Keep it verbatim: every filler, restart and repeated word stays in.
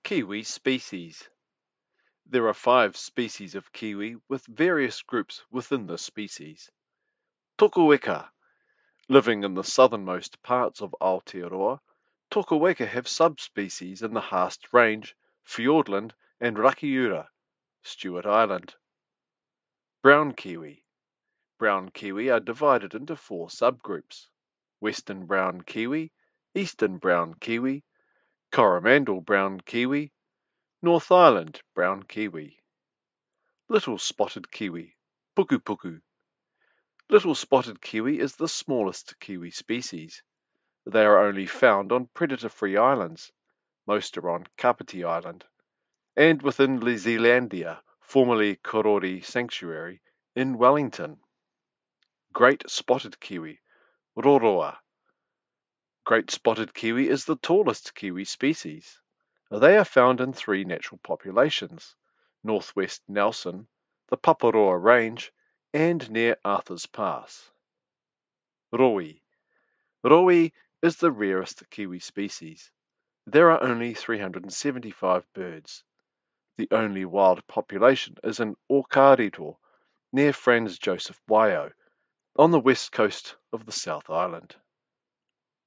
Kiwi species. There are five species of kiwi with various groups within the species. Tokueka. Living in the southernmost parts of Aotearoa, Tokueka have subspecies in the Haast Range, Fiordland and Rakiura, Stewart Island. Brown kiwi. Brown kiwi are divided into four subgroups: Western brown kiwi, Eastern brown kiwi, Coromandel brown kiwi, North Island brown kiwi. Little spotted kiwi, Puku puku. Little spotted kiwi is the smallest kiwi species. They are only found on predator-free islands, most are on Kapiti Island, and within Zealandia, formerly Korori Sanctuary, in Wellington. Great spotted kiwi, Roroa. Great spotted kiwi is the tallest kiwi species. They are found in three natural populations: northwest Nelson, the Paparoa Range, and near Arthur's Pass. Roi. Roi is the rarest kiwi species. There are only three hundred seventy-five birds. The only wild population is in Okarito, near Franz Joseph Waiau, on the west coast of the South Island.